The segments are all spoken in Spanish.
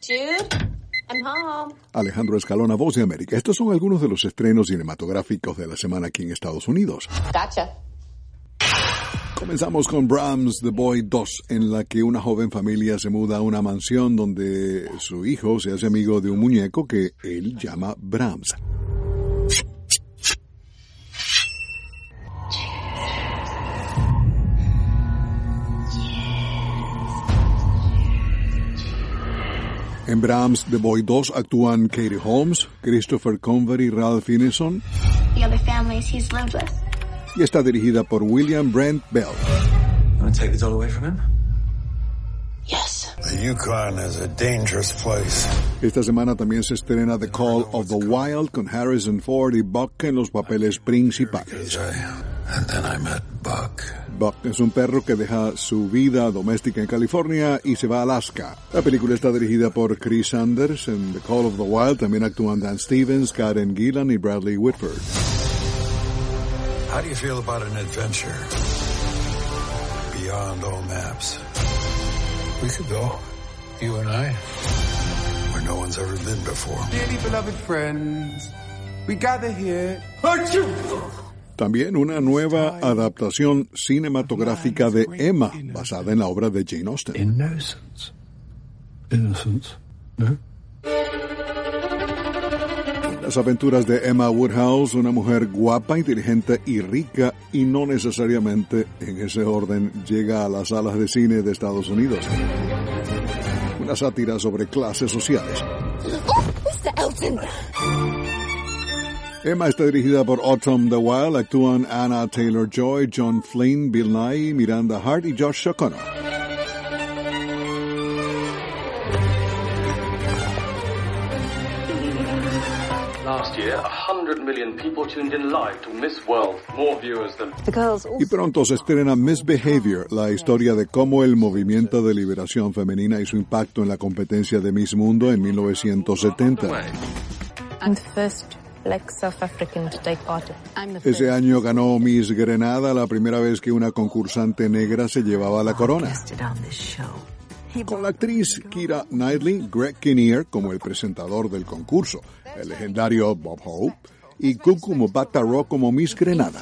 Jude, I'm home. Alejandro Escalona, Voz de América. Estos son algunos de los estrenos cinematográficos de la semana aquí en Estados Unidos. Gotcha. Comenzamos con Brahms, The Boy 2, en la que una joven familia se muda a una mansión donde su hijo se hace amigo de un muñeco que él llama Brahms. En Brahms, The Boy 2 actúan Katie Holmes, Christopher Convery y Ralph Ineson. The other families he's lived with. Y está dirigida por William Brent Bell. Want to take the doll away from him? Yes. The Yukon is a dangerous place. Esta semana también se estrena The Call of the Wild con Harrison Ford y Buck en los papeles principales. And then I met Buck. Buck es un perro que deja su vida doméstica en California y se va a Alaska. La película está dirigida por Chris Sanders. En The Call of the Wild también actúan Dan Stevens, Karen Gillan y Bradley Whitford. How do you feel about an adventure beyond all maps? We could go, you and I, where no one's ever been before. Dearly beloved friends, we gather here. Achoo! También una nueva adaptación cinematográfica de Emma, basada en la obra de Jane Austen. Innocence. Innocence, no? Las aventuras de Emma Woodhouse, una mujer guapa, inteligente y rica, y no necesariamente en ese orden, llega a las salas de cine de Estados Unidos. Una sátira sobre clases sociales. Mr. Elton. Emma está dirigida por Autumn the Wild. Actúan Anna Taylor-Joy, John Flynn, Bill Nighy, Miranda Hart y Josh O'Connor. Last year, 100 million people tuned in live to Miss World. More viewers than... Y pronto se estrena Misbehavior, la historia de cómo el movimiento de liberación femenina y su impacto en la competencia de Miss Mundo en 1970. I'm the first Black South African to take part. Ese año ganó Miss Grenada, la primera vez que una concursante negra se llevaba la corona. Con la actriz Keira Knightley, Greg Kinnear como el presentador del concurso, el legendario Bob Hope y Cuckoo Mbatha-Raw como Miss Grenada.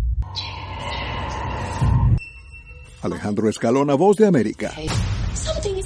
Alejandro Escalona, Voz de América. Something